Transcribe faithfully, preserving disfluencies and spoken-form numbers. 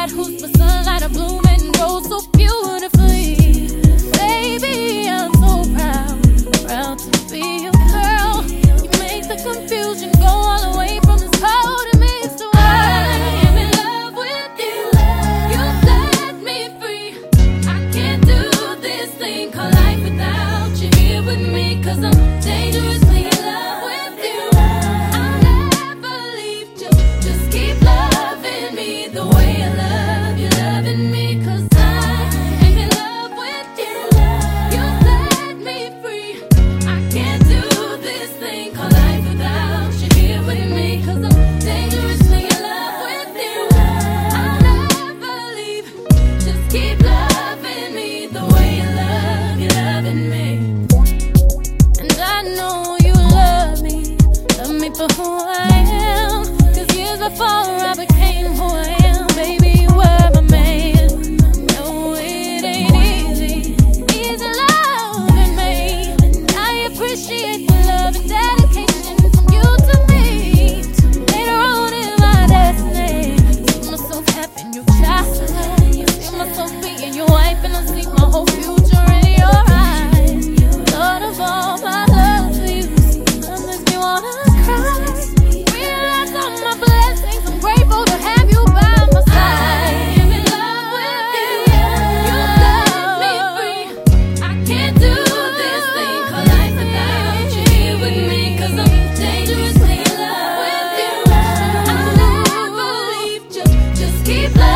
God who's the sunlight of bloom and grows so beautifully. Baby, I'm so proud, proud to be your girl. You make the confusion go all the way from this cold and mixed away. I am in love with you. You set me free. I can't do this thing called life without you here with me, 'cause I'm dangerously in love with you. I'll never leave. Just, just keep loving me the way I love you, loving me, 'cause I am in love with you. You set me free. I can't do this thing called life without you here with me, 'cause I'm dangerously in love with you. I'll never leave. Just keep loving me the way I love you, loving me. And I know you love me, love me for who I am, 'cause years before I became who I am, baby, you were my man. No, it ain't easy, easy loving me. I appreciate the love and dedication from you to me. Later on in my destiny, see myself having your child. See myself being your wife, and I see my whole future in your eyes. Thought of all my love for you, it makes me wanna cry. Realize all my blessings, I'm grateful to have you by my side. I am in love with you. You set me free. I can't do this thing called life without you here with me, 'cause I'm dangerously in love with you. I'll never leave. Just, just keep loving